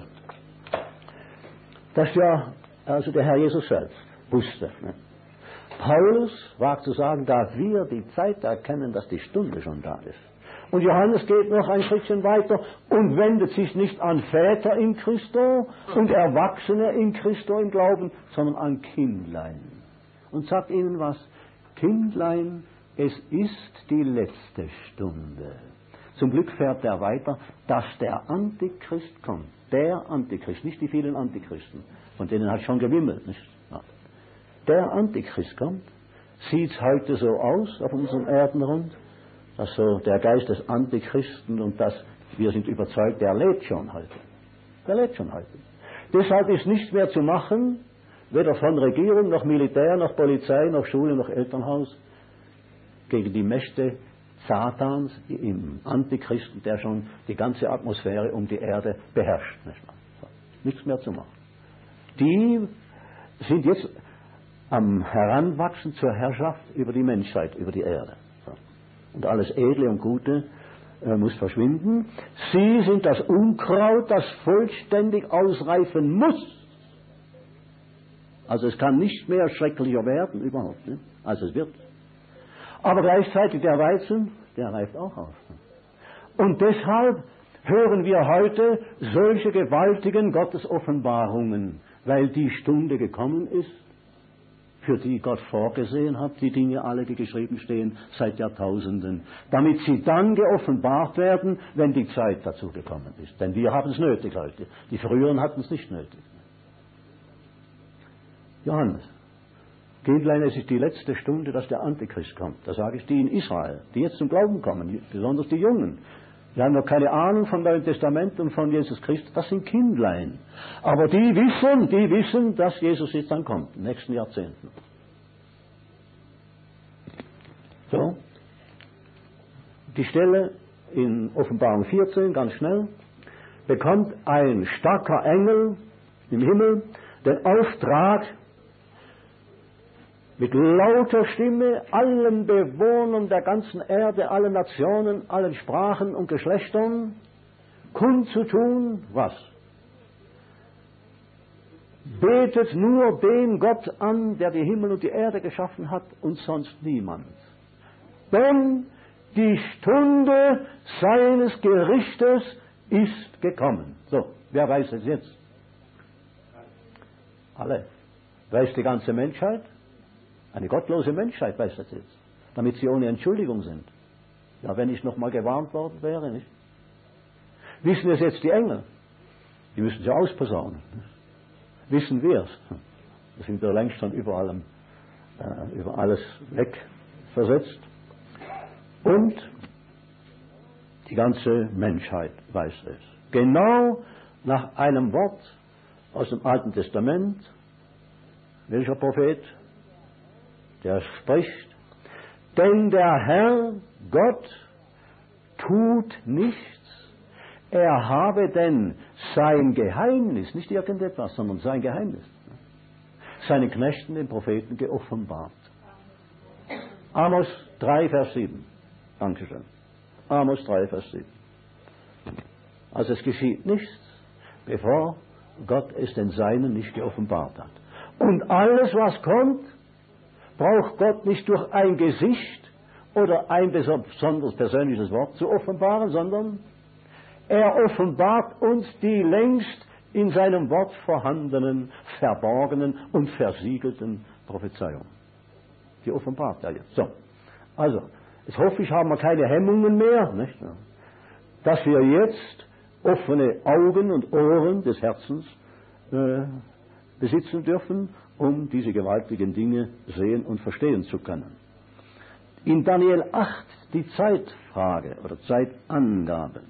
Das ja, also der Herr Jesus selbst wusste. Ne? Paulus wagt zu sagen, da wir die Zeit erkennen, dass die Stunde schon da ist. Und Johannes geht noch ein Schrittchen weiter und wendet sich nicht an Väter in Christo und Erwachsene in Christo im Glauben, sondern an Kindlein. Und sagt ihnen was? Kindlein, es ist die letzte Stunde. Zum Glück fährt er weiter, dass der Antichrist kommt. Der Antichrist, nicht die vielen Antichristen, von denen hat schon gewimmelt, nicht? Ja. Der Antichrist kommt, sieht es heute so aus auf unserem Erdenrund, dass so der Geist des Antichristen und das, wir sind überzeugt, der lebt schon heute. Der lebt schon heute. Deshalb ist nichts mehr zu machen, weder von Regierung, noch Militär, noch Polizei, noch Schule, noch Elternhaus, gegen die Mächte Satans im Antichristen, der schon die ganze Atmosphäre um die Erde beherrscht. Nicht wahr? So. Nichts mehr zu machen. Die sind jetzt am Heranwachsen zur Herrschaft über die Menschheit, über die Erde. So. Und alles Edle und Gute äh, muss verschwinden. Sie sind das Unkraut, das vollständig ausreifen muss. Also es kann nicht mehr schrecklicher werden, überhaupt, ne? als es wird. Aber gleichzeitig der Weizen, der reift auch aus. Und deshalb hören wir heute solche gewaltigen Gottesoffenbarungen, weil die Stunde gekommen ist, für die Gott vorgesehen hat, die Dinge alle, die geschrieben stehen, seit Jahrtausenden, damit sie dann geoffenbart werden, wenn die Zeit dazu gekommen ist. Denn wir haben es nötig heute. Die Früheren hatten es nicht nötig. Johannes. Kindlein, es ist die letzte Stunde, dass der Antichrist kommt. Da sage ich die in Israel, die jetzt zum Glauben kommen, besonders die Jungen. Die haben noch keine Ahnung vom Neuen Testament und von Jesus Christus. Das sind Kindlein. Aber die wissen, die wissen, dass Jesus jetzt dann kommt, in den nächsten Jahrzehnten. So. Die Stelle in Offenbarung vierzehn, ganz schnell, bekommt ein starker Engel im Himmel den Auftrag, mit lauter Stimme allen Bewohnern der ganzen Erde, allen Nationen, allen Sprachen und Geschlechtern kundzutun, was? betet nur den Gott an, der die Himmel und die Erde geschaffen hat und sonst niemand. Denn die Stunde seines Gerichtes ist gekommen. So, wer weiß es jetzt? Alle. Weiß die ganze Menschheit? Eine gottlose Menschheit weiß das jetzt, damit sie ohne Entschuldigung sind. Ja, wenn ich noch mal gewarnt worden wäre, nicht? Wissen es jetzt die Engel? Die müssen sie ausposaunen. Wissen wir es? Wir sind ja längst schon über allem, äh, über alles wegversetzt. Und die ganze Menschheit weiß es. Genau nach einem Wort aus dem Alten Testament. Welcher Prophet? Der spricht, denn der Herr Gott tut nichts, er habe denn sein Geheimnis, nicht irgendetwas, sondern sein Geheimnis, seinen Knechten, den Propheten, geoffenbart. Amos drei, Vers sieben. Dankeschön. Amos drei, Vers sieben. Also es geschieht nichts, bevor Gott es den Seinen nicht geoffenbart hat. Und alles, was kommt, braucht Gott nicht durch ein Gesicht oder ein besonders persönliches Wort zu offenbaren, sondern er offenbart uns die längst in seinem Wort vorhandenen, verborgenen und versiegelten Prophezeiungen. Die offenbart er jetzt. So. Also, jetzt hoffe ich, haben wir keine Hemmungen mehr, nicht? Dass wir jetzt offene Augen und Ohren des Herzens äh, besitzen dürfen, um diese gewaltigen Dinge sehen und verstehen zu können. In Daniel acht die Zeitfrage oder Zeitangabe.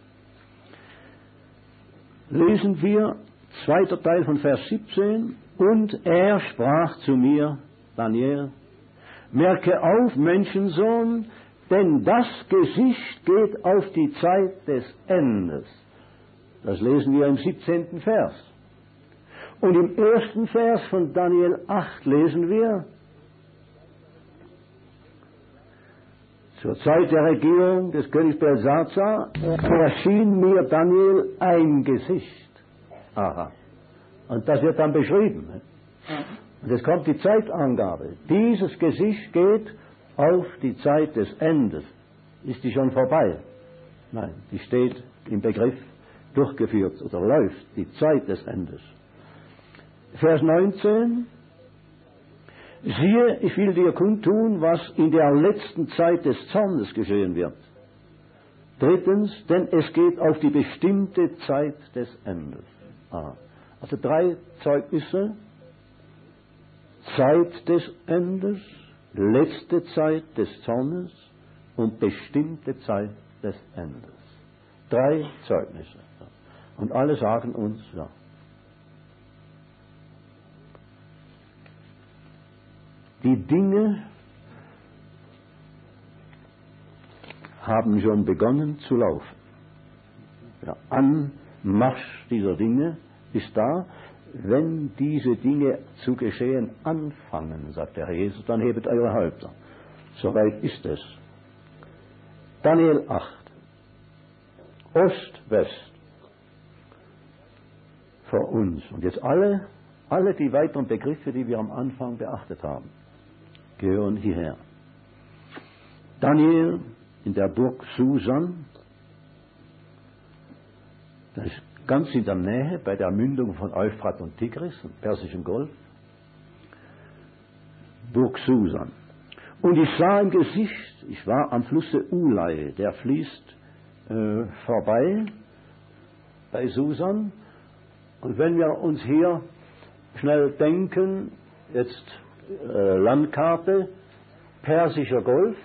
Lesen wir zweiter Teil von Vers siebzehn. Und er sprach zu mir, Daniel, merke auf, Menschensohn, denn das Gesicht geht auf die Zeit des Endes. Das lesen wir im siebzehnten Vers. Und im ersten Vers von Daniel acht lesen wir, zur Zeit der Regierung des Königs Belsazar erschien mir Daniel ein Gesicht. Aha. Und das wird dann beschrieben. Und es kommt die Zeitangabe. Dieses Gesicht geht auf die Zeit des Endes. Ist die schon vorbei? Nein, die steht im Begriff durchgeführt oder läuft, die Zeit des Endes. Vers neunzehn. Siehe, ich will dir kundtun, was in der letzten Zeit des Zornes geschehen wird. Drittens, denn es geht auf die bestimmte Zeit des Endes. Ah. Also drei Zeugnisse. Zeit des Endes, letzte Zeit des Zornes und bestimmte Zeit des Endes. Drei Zeugnisse. Und alle sagen uns, ja. Die Dinge haben schon begonnen zu laufen. Der Anmarsch dieser Dinge ist da. Wenn diese Dinge zu geschehen anfangen, sagt der Herr Jesus, dann hebet eure Häupter. Soweit ist es. Daniel acht. Ost, West. Vor uns. Und jetzt alle, alle die weiteren Begriffe, die wir am Anfang beachtet haben, gehören hierher. Daniel in der Burg Susan, das ist ganz in der Nähe bei der Mündung von Euphrat und Tigris, im Persischen Golf. Burg Susan. Und ich sah im Gesicht, ich war am Flusse Ulai, der fließt äh, vorbei bei Susan. Und wenn wir uns hier schnell denken, jetzt äh, Landkarte, Persischer Golf,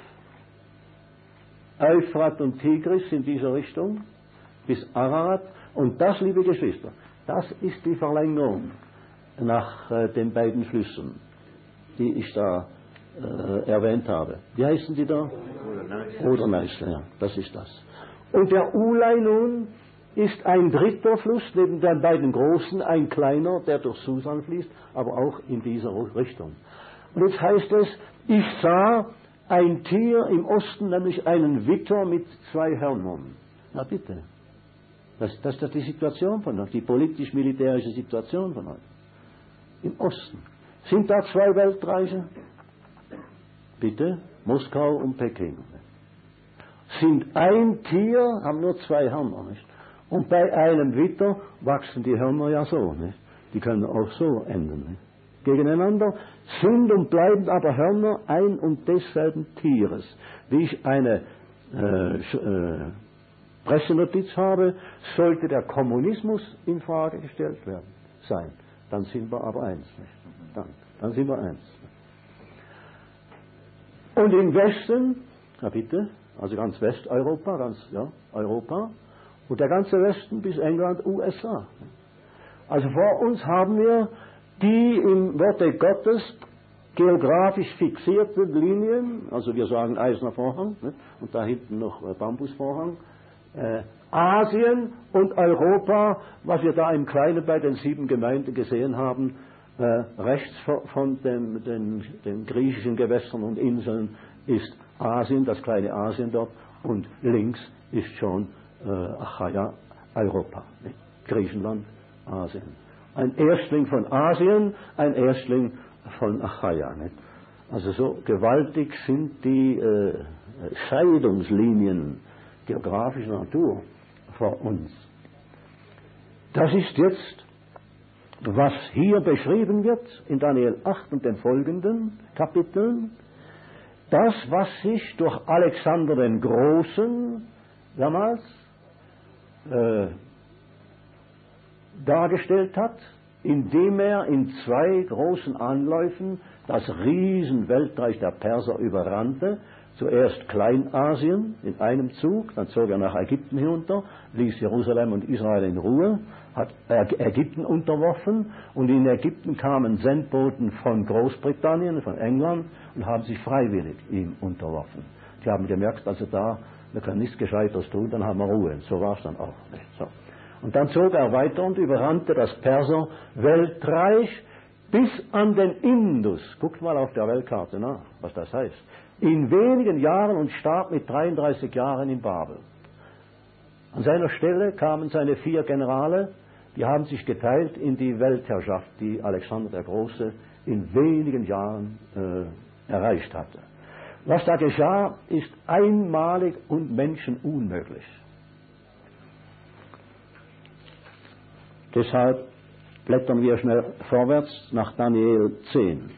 Euphrat und Tigris in dieser Richtung, bis Ararat. Und das, liebe Geschwister, das ist die Verlängerung nach äh, den beiden Flüssen, die ich da äh, erwähnt habe. Wie heißen die da? Oder-Neiße, ja, das ist das. Und der Ulai nun ist ein dritter Fluss, neben den beiden großen, ein kleiner, der durch Susan fließt, aber auch in dieser Richtung. Und jetzt heißt es, ich sah ein Tier im Osten, nämlich einen Witter mit zwei Hörnern. Na bitte. Das, das ist die Situation von uns, die politisch-militärische Situation von uns. im Osten. Sind da zwei Weltreiche? Bitte, Moskau und Peking. Sind ein Tier, haben nur zwei Hörner, nicht? Und bei einem Witter wachsen die Hörner ja so, nicht? Die können auch so enden, nicht? Gegeneinander sind und bleiben aber Hörner ein und desselben Tieres. Wie ich eine äh, äh, Pressenotiz habe, sollte der Kommunismus in Frage gestellt werden, sein. Dann sind wir aber eins, nicht? Dann, dann sind wir eins. Und im Westen, ja bitte, also ganz Westeuropa, ganz, ja, Europa, und der ganze Westen bis England, U S A. Also vor uns haben wir die im Worte Gottes geografisch fixierten Linien, also wir sagen Eiserner Vorhang, ne, und da hinten noch äh, Bambusvorhang, äh, Asien und Europa, was wir da im Kleinen bei den sieben Gemeinden gesehen haben, äh, rechts von den, den, den griechischen Gewässern und Inseln ist Asien, das kleine Asien dort, und links ist schon äh, Achaia, Europa, ne? Griechenland, Asien. Ein Erstling von Asien, ein Erstling von Achaia. Nicht? Also so gewaltig sind die äh, Scheidungslinien geografischer Natur vor uns. Das ist jetzt, was hier beschrieben wird in Daniel acht und den folgenden Kapiteln, das, was sich durch Alexander den Großen damals äh, dargestellt hat, indem er in zwei großen Anläufen das Riesenweltreich der Perser überrannte. Zuerst Kleinasien in einem Zug, dann zog er nach Ägypten hinunter, ließ Jerusalem und Israel in Ruhe, hat Ägypten unterworfen, und in Ägypten kamen Sendboten von Großbritannien, von England, und haben sich freiwillig ihm unterworfen. Die haben gemerkt, also da, wir können nichts Gescheites tun, dann haben wir Ruhe. So war es dann auch nicht. So. Und dann zog er weiter und überrannte das Perser-Weltreich bis an den Indus. Guckt mal auf der Weltkarte nach, was das heißt. In wenigen Jahren und starb mit dreiunddreißig Jahren in Babel. An seiner Stelle kamen seine vier Generale, die haben sich geteilt in die Weltherrschaft, die Alexander der Große in wenigen Jahren äh, erreicht hatte. Was da geschah, ist einmalig und menschenunmöglich. Deshalb blättern wir schnell vorwärts nach Daniel zehn.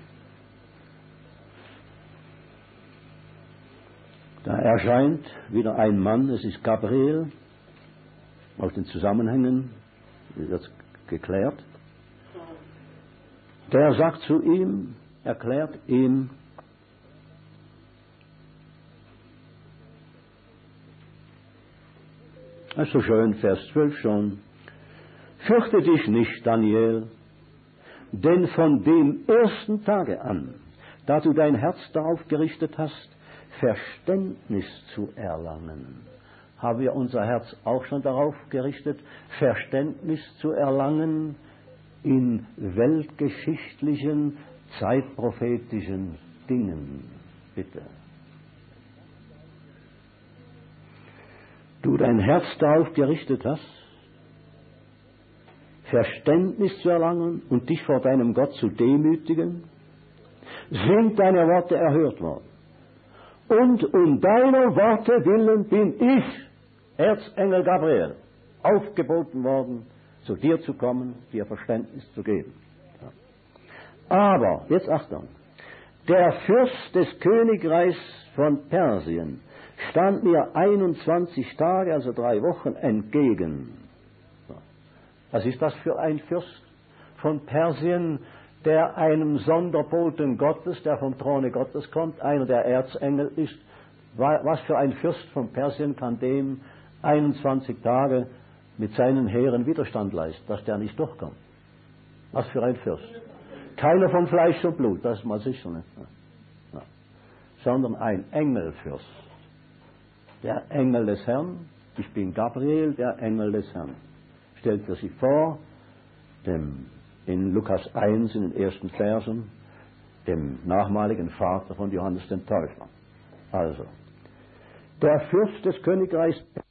Da erscheint wieder ein Mann, es ist Gabriel, aus den Zusammenhängen wird geklärt. Der sagt zu ihm, erklärt ihm, das ist so schön, Vers zwölf schon, fürchte dich nicht, Daniel, denn von dem ersten Tage an, da du dein Herz darauf gerichtet hast, Verständnis zu erlangen, haben wir unser Herz auch schon darauf gerichtet, Verständnis zu erlangen in weltgeschichtlichen, zeitprophetischen Dingen. Bitte. Du dein Herz darauf gerichtet hast, Verständnis zu erlangen und dich vor deinem Gott zu demütigen, sind deine Worte erhört worden. Und um deiner Worte willen bin ich, Erzengel Gabriel, aufgeboten worden, zu dir zu kommen, dir Verständnis zu geben. Aber, jetzt Achtung, der Fürst des Königreichs von Persien stand mir einundzwanzig Tage, also drei Wochen, entgegen. Was ist das für ein Fürst von Persien, der einem Sonderboten Gottes, der vom Throne Gottes kommt, einer der Erzengel ist? Was für ein Fürst von Persien kann dem einundzwanzig Tage mit seinen Heeren Widerstand leisten, dass der nicht durchkommt? Was für ein Fürst? Keiner von Fleisch und Blut, das ist mal sicher nicht. Ja. Sondern ein Engelfürst. Der Engel des Herrn, ich bin Gabriel, der Engel des Herrn. Stellt er sich vor, dem, in Lukas eins, in den ersten Versen, dem nachmaligen Vater von Johannes dem Täufer. Also, der Fürst des Königreichs